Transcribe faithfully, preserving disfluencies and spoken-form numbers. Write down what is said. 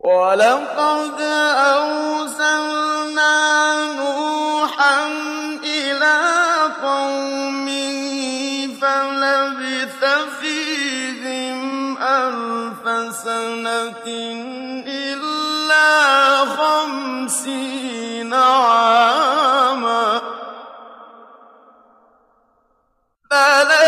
وَلَقَدْ أَرْسَلْنَا نُوحًا إِلَىٰ قَوْمِهِ فَلَبِثَ فِيهِمْ أَلْفَ سَنَةٍ إِلَّا خَمْسِينَ عَامًا